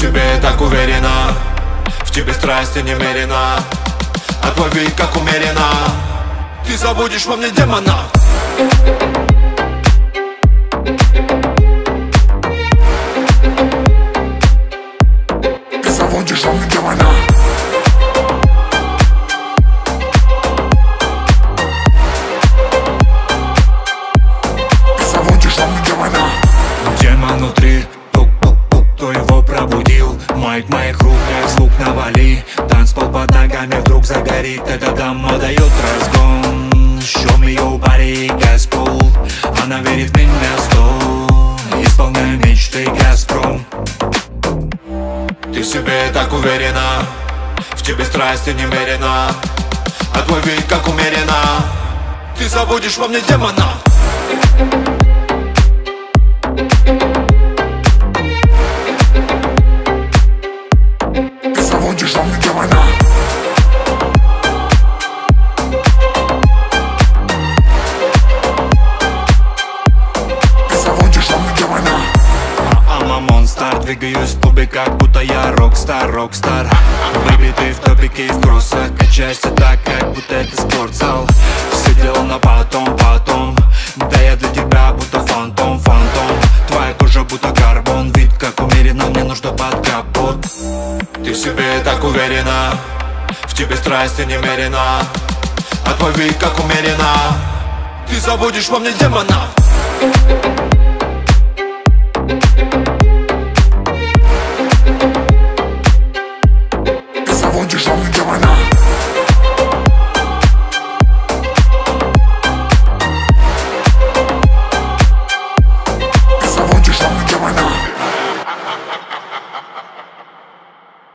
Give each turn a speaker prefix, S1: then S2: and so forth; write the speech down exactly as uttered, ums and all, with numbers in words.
S1: себе так уверена, в тебе страсти немерено, а твой вид как умеренно. Ты забудешь во мне демона. Ты забудешь во мне демона. Ты забудешь во мне демона. Демон внутри, тук-тук-тук, кто его пробудил? Майк моих рук, как звук навали. Танцпол под ногами вдруг загорит. Эта дама дает разгон. Show me your body, Газпол. Она верит в меня сто. Исполняю мечты, Газпром. Ты в себе так уверена, в тебе страсти немерено, а твой вид как умеренно. Ты забудешь во мне демона. Ты забудешь во мне демона. Ты забудешь во мне демона. I'm a monster, двигаюсь в клубе, как будто я рокстар, рокстар. Выбитый в топике и в кроссах, качайся так, как будто это спортзал. Все дела на потом, потом. Да я для тебя будто фантом, фантом. Твоя кожа будто карбон, вид как умеренно, мне нужно под капот. Ты в себе так уверена, в тебе страсти немерено, а твой вид как умеренно. Ты забудешь во мне демона.